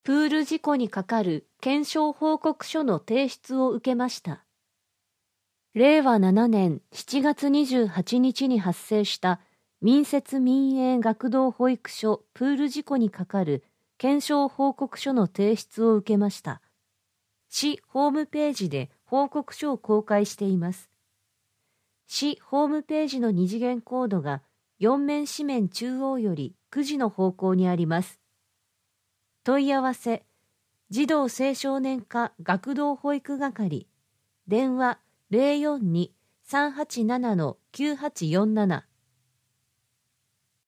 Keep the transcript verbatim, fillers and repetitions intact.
プール事故に係る検証報告書の提出を受けました。れいわななねんしちがつにじゅうはちにちに発生した民設民営学童保育所プール事故に係る検証報告書の提出を受けました。市ホームページで報告書を公開しています。市ホームページの二次元コードがよん面紙面中央よりくじの方向にあります。問い合わせ、児童青少年課学童保育係、電話 ゼロよんに さんはちなな きゅうはちよんなな